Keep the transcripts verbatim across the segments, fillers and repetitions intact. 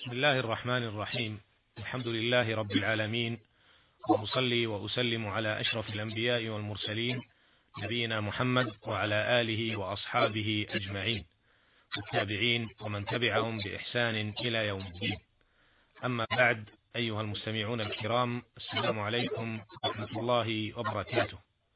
بسم الله الرحمن الرحيم. الحمد لله رب العالمين، وأصلي وأسلم على أشرف الأنبياء والمرسلين نبينا محمد وعلى آله وأصحابه أجمعين والتابعين ومن تبعهم بإحسان إلى يوم الدين. أما بعد، أيها المستمعون الكرام، السلام عليكم ورحمة الله وبركاته.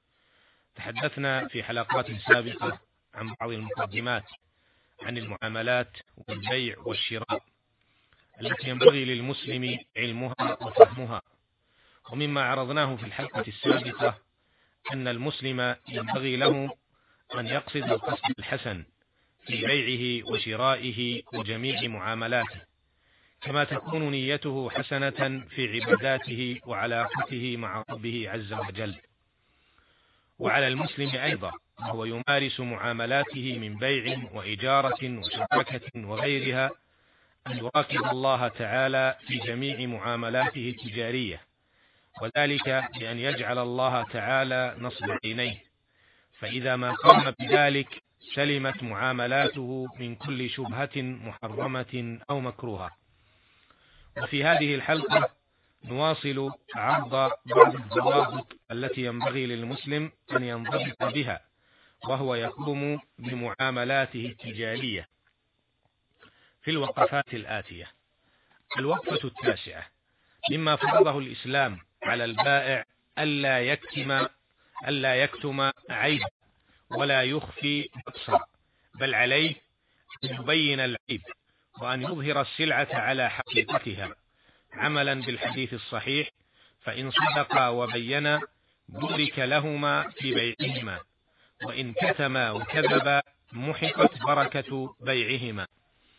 تحدثنا في حلقات سابقة عن بعض المقدمات عن المعاملات والبيع والشراء التي ينبغي للمسلم علمها وفهمها، ومما عرضناه في الحلقة السابقة أن المسلم ينبغي له أن يقصد القصد الحسن في بيعه وشرائه وجميع معاملاته، كما تكون نيته حسنة في عباداته وعلاقته مع ربه عز وجل. وعلى المسلم أيضا وهو يمارس معاملاته من بيع وإجارة وشراكة وغيرها أن يراقب الله تعالى في جميع معاملاته التجارية، وذلك بأن يجعل الله تعالى نصب عينيه، فإذا ما قام بذلك سلمت معاملاته من كل شبهة محرمة أو مكروهة. وفي هذه الحلقة نواصل عرض بعض الضوابط التي ينبغي للمسلم أن ينضبط بها وهو يقوم بمعاملاته التجارية في الوقفات الآتية. الوقفة التاسعة: مما فرضه الإسلام على البائع ألا يكتم ألا يكتم عيب ولا يخفي نقصا، بل عليه أن يبين العيب وأن يظهر السلعة على حقيقتها عملا بالحديث الصحيح: فإن صدقا وبينا بورك لهما في بيعهما، وإن كتما وكذبا محقت بركة بيعهما.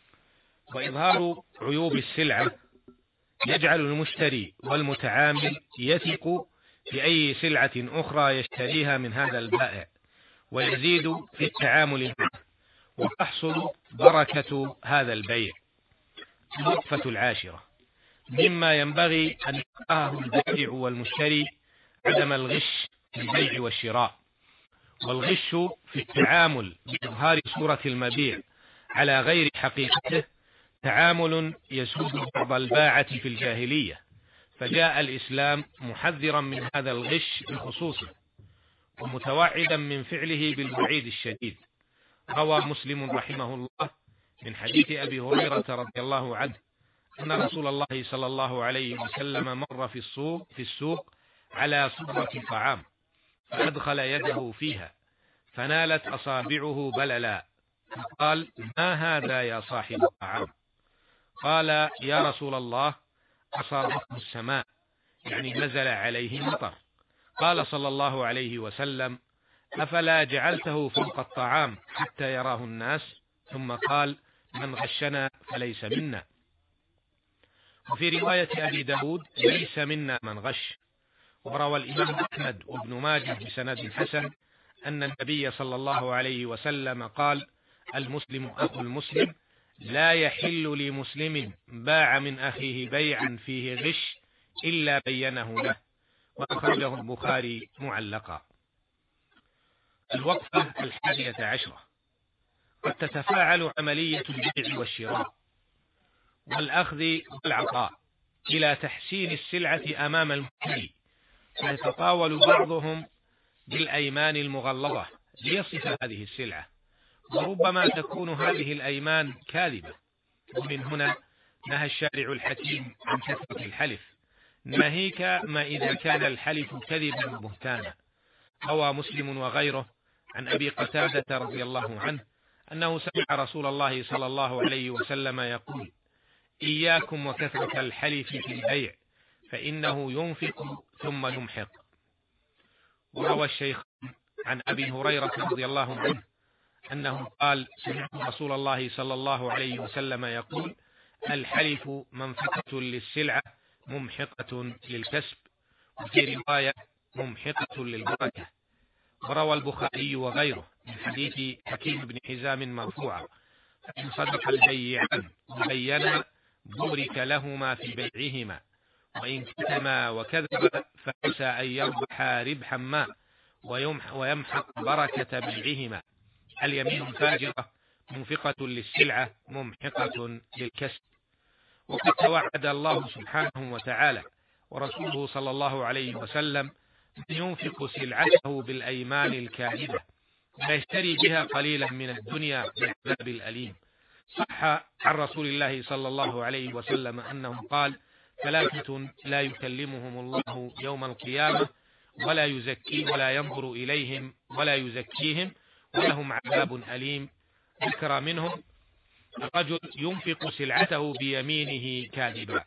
وإظهار عيوب السلعة يجعل المشتري والمتعامل يثق في أي سلعة أخرى يشتريها من هذا البائع، ويزيد في التعامل معه، وتحصل بركة هذا البيع. الوقفة العاشرة: مما ينبغي أن يفقهه البائع والمشتري عدم الغش في البيع والشراء. والغش في التعامل بإظهار صورة المبيع على غير حقيقته تعامل يسود بعض الباعة في الجاهلية، فجاء الإسلام محذرا من هذا الغش بخصوصه ومتوعدا من فعله بالوعيد الشديد. روى مسلم رحمه الله من حديث أبي هريرة رضي الله عنه أن رسول الله صلى الله عليه وسلم مر في السوق في السوق على صبرة طعام، فأدخل يده فيها فنالت أصابعه بللا، فقال: ما هذا يا صاحب الطعام؟ قال: يا رسول الله، أصابته السماء، يعني نزل عليه مطر. قال صلى الله عليه وسلم: أفلا جعلته فوق الطعام حتى يراه الناس؟ ثم قال: من غشنا فليس منا. وفي رواية أبي داود: ليس منا من غش. وروى الإمام أحمد وابن ماجه بسند حسن أن النبي صلى الله عليه وسلم قال: المسلم أخو المسلم، لا يحل لمسلم باع من أخيه بيعا فيه غش إلا بينه له، وأخرجه البخاري معلقا. الوقفة الحادية عشرة: قد تتفاعل عملية البيع والشراء والأخذ والعطاء إلى تحسين السلعة أمام المشتري، فيتطاول بعضهم بالأيمان المغلظة ليصف هذه السلعة، وربما تكون هذه الأيمان كاذبة. ومن هنا نهى الشارع الحكيم عن كثرة الحلف، ناهيك ما إذا كان الحلف كذبا بهتانا. روى مسلم وغيره عن أبي قتادة رضي الله عنه أنه سمع رسول الله صلى الله عليه وسلم يقول: إياكم وكثرة الحلف في البيع، فإنه ينفق ثم يمحق. وروى الشيخ عن أبي هريرة رضي الله عنه أنه قال: سمعت رسول الله صلى الله عليه وسلم يقول: الحلف منفقة للسلعة ممحقة للكسب، وفي رواية ممحقة للبركة. وروى البخاري وغيره من حديث حكيم بن حزام مرفوعا: فإن صدق البيعان وبينا بورك لهما في بيعهما، وإن كتما وكذب فعسى أن يربح ربحا ما ويمحق بركة بيعهما. اليمين الفاجرة منفقة للسلعة ممحقة للكسب. وقد توعد الله سبحانه وتعالى ورسوله صلى الله عليه وسلم أن ينفق سلعته بالأيمان الكاذبة ويشتري بها قليلا من الدنيا بالعذاب الأليم. صح عن رسول الله صلى الله عليه وسلم أنه قال: ثلاثة لا يكلمهم الله يوم القيامة ولا يزكي ولا ينظر إليهم ولا يزكيهم ولهم عذاب أليم. ذكر منهم الرجل ينفق سلعته بيمينه كاذبا.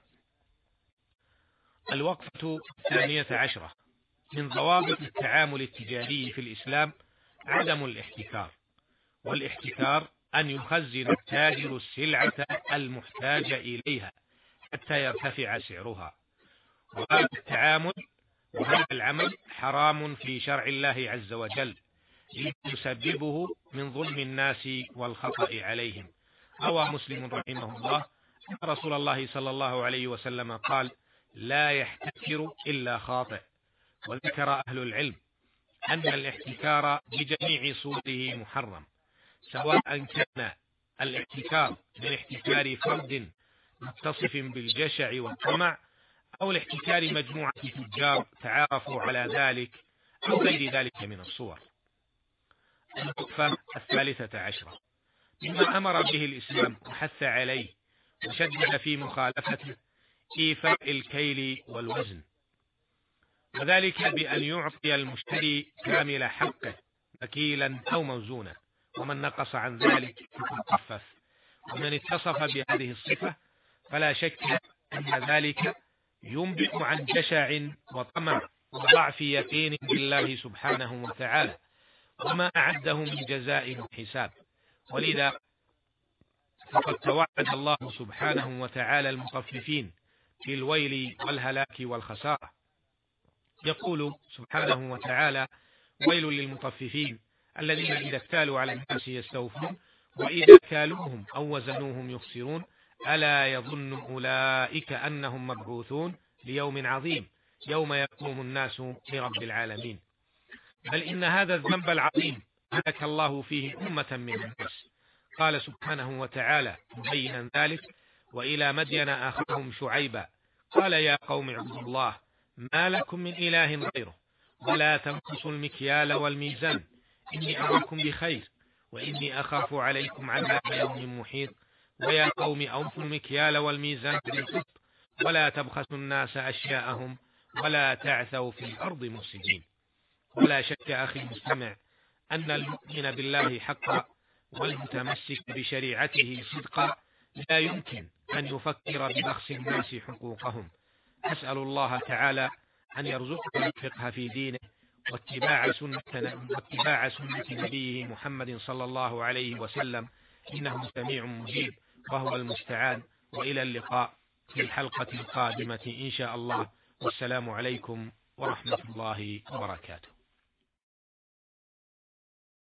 الوقفة الثانية عشرة: من ضوابط التعامل التجاري في الإسلام عدم الاحتكار، والاحتكار أن يخزن التاجر السلعة المحتاج إليها حتى يرتفع سعرها، وهذا التعامل وهذا العمل حرام في شرع الله عز وجل ليسببه من ظلم الناس والخطأ عليهم. روى مسلم رحمه الله أن رسول الله صلى الله عليه وسلم قال: لا يحتكر إلا خاطئ. وذكر أهل العلم أن الاحتكار بجميع صوره محرم، سواء كان الاحتكار من احتكار فرد متصف بالجشع والطمع، أو الاحتكار مجموعة تجار تعارفوا على ذلك، أو غير ذلك من الصور. الوقفة الثالثة عشرة: مما أمر به الإسلام وحث عليه وشدد في مخالفته إيفاء الكيل والوزن، وذلك بأن يعطي المشتري كامل حقه مكيلا أو موزونا، ومن نقص عن ذلك فقد خفف. ومن اتصف بهذه الصفة فلا شك أن ذلك ينبئ عن جشع وطمع وضعف يقين بالله سبحانه وتعالى وما أعده من جزاء وحساب. ولذا فقد توعد الله سبحانه وتعالى المطففين في الويل والهلاك والخسارة. يقول سبحانه وتعالى: ويل للمطففين الذين إذا اكتالوا على الناس يستوفون وإذا كالوهم أو وزنوهم يخسرون ألا يظن أولئك أنهم مبعوثون ليوم عظيم يوم يقوم الناس لرب العالمين. بل إن هذا الذنب العظيم هلك الله فيه أمة من الناس. قال سبحانه وتعالى مبينا ذلك: وإلى مدين أخاهم شعيبا قال يا قوم اعبدوا الله ما لكم من إله غيره ولا تنقصوا المكيال والميزان إني أراكم بخير وإني أخاف عليكم عذاب يوم محيط ويا قوم أوفوا المكيال والميزان بالقسط ولا تبخسوا الناس أشياءهم ولا تعثوا في الأرض مفسدين. ولا شك أخي المستمع أن المؤمن بالله حقا والمتمسك بشريعته صدقا لا يمكن أن يفكر ببخس الناس حقوقهم. أسأل الله تعالى أن يرزقنا الفقه في دينه واتباع سنة, واتباع سنة نبيه محمد صلى الله عليه وسلم، إنه سميع مجيب وهو المستعان. وإلى اللقاء في الحلقة القادمة إن شاء الله، والسلام عليكم ورحمة الله وبركاته.